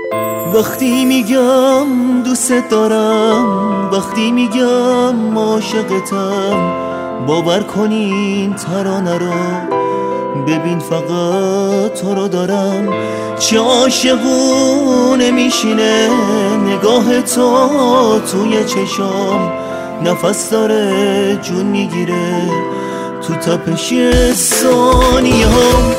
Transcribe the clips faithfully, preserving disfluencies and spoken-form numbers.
وقتی میگم دوست دارم، وقتی میگم عاشقتم، باور کنین ترانه رو ببین فقط تو رو دارم. چه عاشقونه میشینه نگاه تو توی چشام، نفس داره جون میگیره تو تپش ثانیه ها.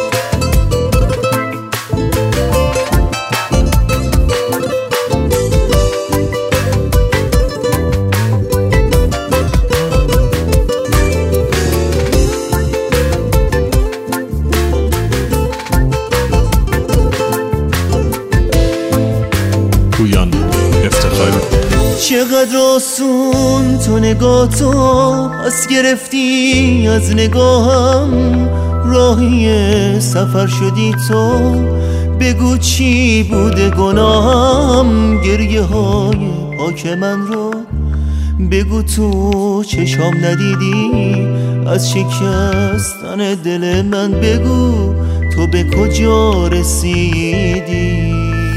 پویان افتخار. چقدر آسون تو نگاه تو پس گرفتی از نگاهم، راهی سفر شدی تو بگو چی بوده گناهم. گریه های پاک من رو بگو تو چشام ندیدی، از شکستن دل من بگو تو به کجا رسیدی.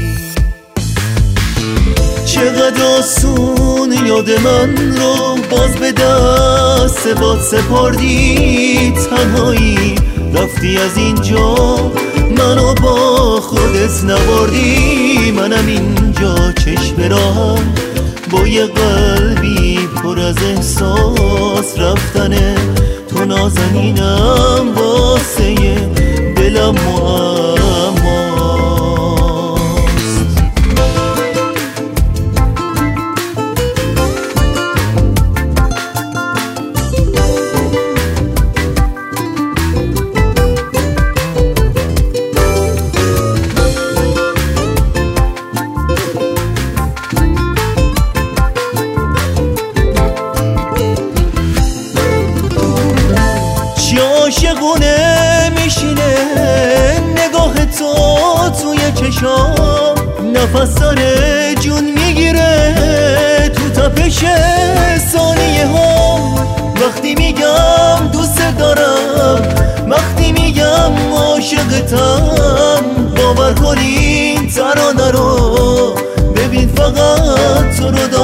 چقدر آسون یاد من رو باز به دست باد سپردی، تنهایی رفتی از اینجا منو با خودت نبردی. منم اینجا چشم راهم با یه قلبی پر از احساس، رفتنه تو نازنینم واسه دلم معماست. عاشقونه میشینه نگاه تو توی چشام، نفس داره جون میگیره تو تپش ثانیه ها. وقتی میگم دوست دارم، وقتی میگم عاشقتم، باور کنین ترانه رو ببین فقط تو رو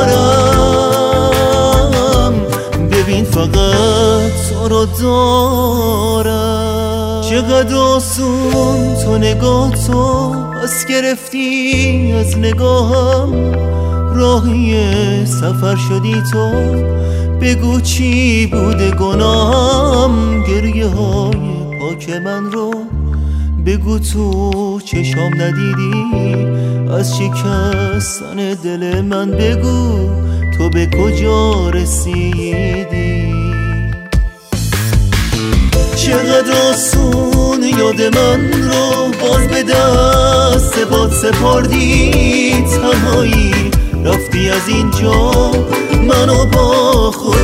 دارم، ببین فقط تو رو دارم. چقدر آسون تو نگاه تو پس گرفتی از نگاهم، راهی سفر شدی تو بگو چی بوده گناهم. گریه های پاک من رو بگو تو چشام ندیدی، از شکستن دل من بگو تو به کجا رسیدی. چقدر آسون یاد من رو باز به دست باد سپردی، تنهایی رفتی از اینجا منو با خود